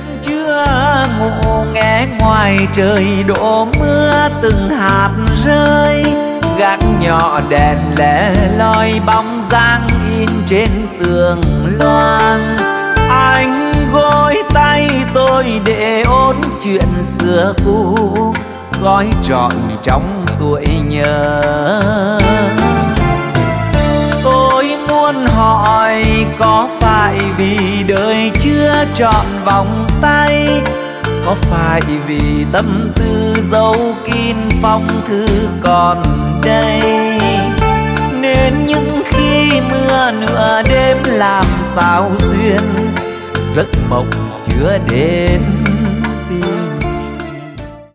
chưa ngủ nghe ngoài trời đổ mưa từng hạt rơi, gác nhỏ đèn lẻ loi bóng dáng in trên tường loan. Anh gối tay tôi để ôn chuyện xưa cũ, gói trọn trong tuổi nhớ. Tôi muốn hỏi có phải vì đời chưa trọn vòng tay, có phải vì tâm tư giấu kín phong thư còn đây, nên những khi mưa nửa đêm làm sao duyên giấc mộng chưa đến.